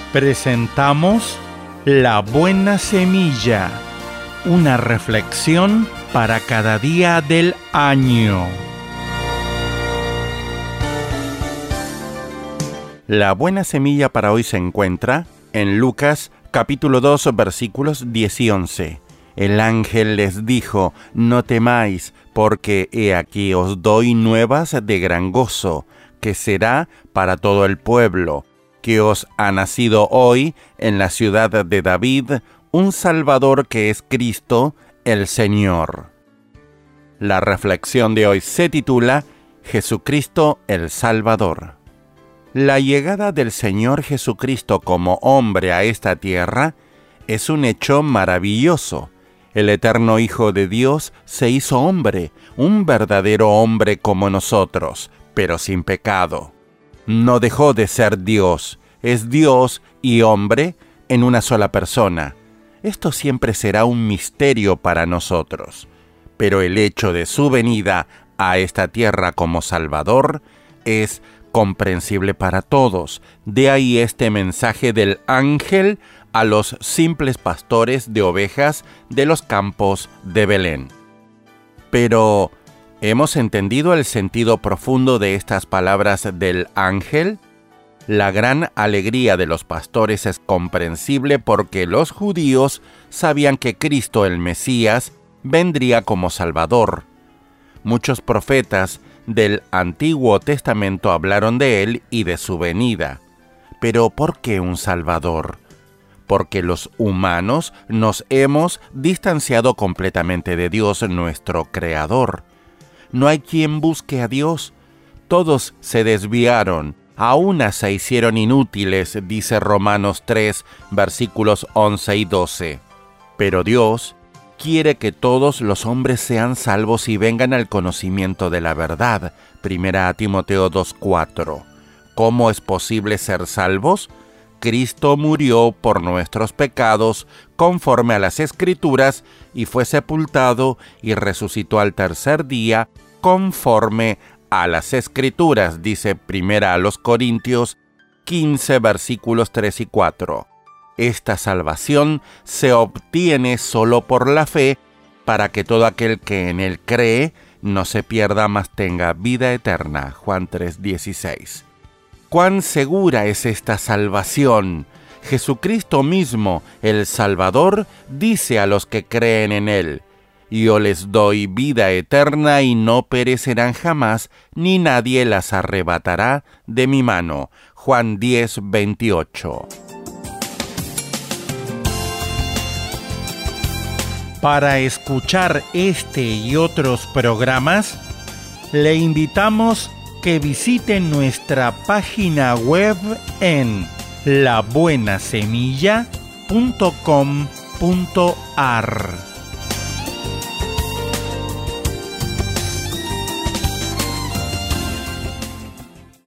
Presentamos La Buena Semilla, una reflexión para cada día del año. La buena semilla para hoy se encuentra en Lucas capítulo 2 versículos 10 y 11. El ángel les dijo: no temáis, porque he aquí os doy nuevas de gran gozo, que será para todo el pueblo, que os ha nacido hoy en la ciudad de David un Salvador, que es Cristo el Señor. La reflexión de hoy se titula Jesucristo el Salvador. La llegada del Señor Jesucristo como hombre a esta tierra es un hecho maravilloso. El eterno Hijo de Dios se hizo hombre, un verdadero hombre como nosotros, pero sin pecado. No dejó de ser Dios, es Dios y hombre en una sola persona. Esto siempre será un misterio para nosotros, pero el hecho de su venida a esta tierra como Salvador es comprensible para todos. De ahí este mensaje del ángel a los simples pastores de ovejas de los campos de Belén. Pero, ¿hemos entendido el sentido profundo de estas palabras del ángel? La gran alegría de los pastores es comprensible porque los judíos sabían que Cristo el Mesías vendría como Salvador. Muchos profetas del Antiguo Testamento hablaron de él y de su venida. Pero ¿por qué un Salvador? Porque los humanos nos hemos distanciado completamente de Dios, nuestro Creador. No hay quien busque a Dios. Todos se desviaron, a una se hicieron inútiles, dice Romanos 3, versículos 11 y 12. Pero Dios quiere que todos los hombres sean salvos y vengan al conocimiento de la verdad. 1 Timoteo 2:4. ¿Cómo es posible ser salvos? Cristo murió por nuestros pecados conforme a las Escrituras y fue sepultado y resucitó al tercer día conforme a las Escrituras, dice 1 Corintios 15 versículos 3 y 4. Esta salvación se obtiene solo por la fe, para que todo aquel que en él cree no se pierda, mas tenga vida eterna. Juan 3:16. ¿Cuán segura es esta salvación? Jesucristo mismo, el Salvador, dice a los que creen en él: yo les doy vida eterna y no perecerán jamás, ni nadie las arrebatará de mi mano. Juan 10:28. Para escuchar este y otros programas, le invitamos que visite nuestra página web en labuenasemilla.com.ar.